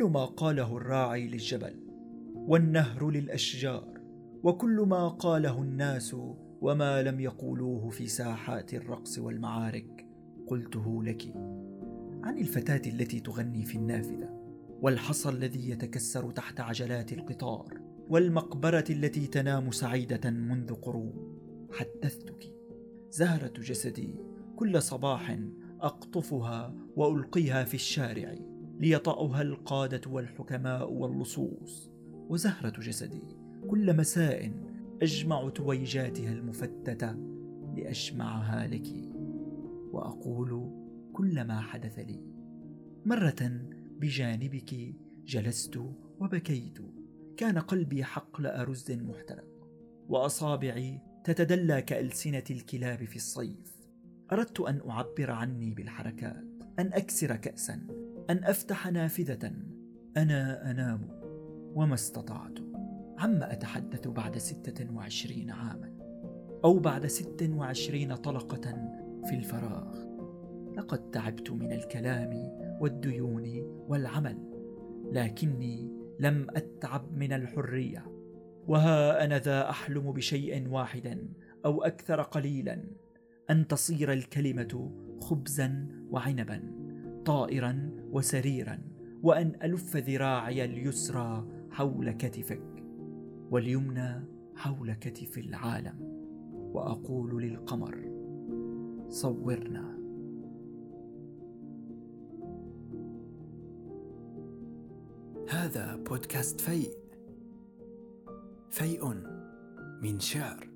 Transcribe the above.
كل ما قاله الراعي للجبل والنهر للأشجار، وكل ما قاله الناس وما لم يقولوه في ساحات الرقص والمعارك قلته لك. عن الفتاة التي تغني في النافذة، والحصى الذي يتكسر تحت عجلات القطار، والمقبرة التي تنام سعيدة منذ قرون. حدثتك. زهرة جسدي كل صباح أقطفها وألقيها في الشارع ليطأها القادة والحكماء واللصوص، وزهرة جسدي كل مساء أجمع تويجاتها المفتتة لأجمعها لك، وأقول كل ما حدث لي. مرة بجانبك جلست وبكيت، كان قلبي حقل أرز محترق، وأصابعي تتدلى كألسنة الكلاب في الصيف. أردت أن أعبر عني بالحركات، أن أكسر كأسا، أن أفتح نافذة. أنا أنام وما استطعت. عما أتحدث بعد 26 عاما، أو بعد 26 طلقة في الفراغ. لقد تعبت من الكلام والديون والعمل، لكني لم أتعب من الحرية. وها أنا ذا أحلم بشيء واحد أو أكثر قليلا، أن تصير الكلمة خبزا وعنبا، طائرا وسريرا، وأن ألف ذراعي اليسرى حول كتفك واليمنى حول كتف العالم، وأقول للقمر صورنا. هذا بودكاست فيء من شعر.